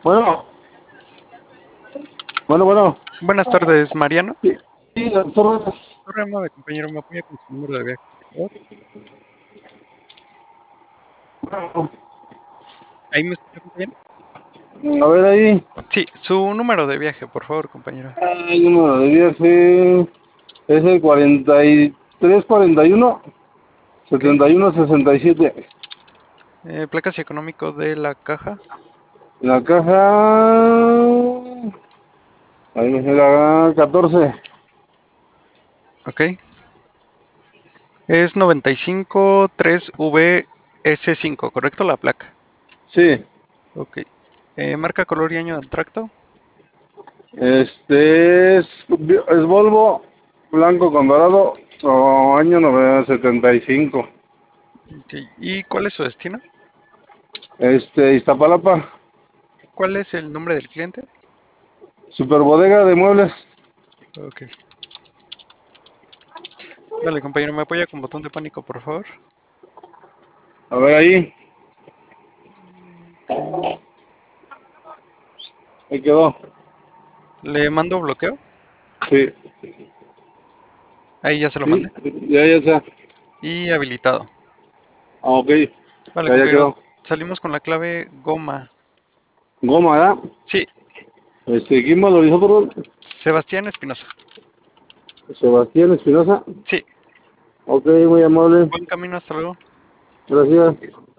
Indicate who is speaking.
Speaker 1: Bueno, bueno.
Speaker 2: Buenas tardes, Mariano.
Speaker 1: Sí, sí, las torres.
Speaker 2: Programa de compañero, me apoya con su número de viaje, por favor.
Speaker 1: Bueno,
Speaker 2: ¿Ahí me escucha bien?
Speaker 1: a ver ahí.
Speaker 2: Sí, su número de viaje, por favor, compañero.
Speaker 1: El número de viaje es el 4341
Speaker 2: Ok.
Speaker 1: 7167.
Speaker 2: Placas y económico de la caja.
Speaker 1: La caja. Ahí me la 14.
Speaker 2: Ok. Es 953VS5, ¿correcto? La placa.
Speaker 1: Sí,
Speaker 2: Ok. Marca, color y año del tracto.
Speaker 1: es Volvo blanco con dorado, año 75.
Speaker 2: Ok. ¿Y cuál es su destino?
Speaker 1: Iztapalapa,
Speaker 2: ¿Cuál es el nombre del cliente?
Speaker 1: super bodega de muebles.
Speaker 2: Ok. Dale, compañero, me apoya con botón de pánico, por favor.
Speaker 1: A ver ahí,
Speaker 2: Ok.
Speaker 1: ahí quedó.
Speaker 2: Le mando bloqueo.
Speaker 1: Sí,
Speaker 2: Ahí ya se lo
Speaker 1: sí,
Speaker 2: mandé.
Speaker 1: ya está.
Speaker 2: Y habilitado.
Speaker 1: Ah, ok,
Speaker 2: Vale,
Speaker 1: ya
Speaker 2: compañero,
Speaker 1: quedó.
Speaker 2: salimos con la clave goma.
Speaker 1: Goma, ¿verdad?
Speaker 2: Sí,
Speaker 1: ¿Quién valorizó, perdón?
Speaker 2: Sebastián Espinosa.
Speaker 1: Sebastián Espinosa.
Speaker 2: Sí,
Speaker 1: Ok, muy amable.
Speaker 2: buen camino, hasta luego.
Speaker 1: Gracias.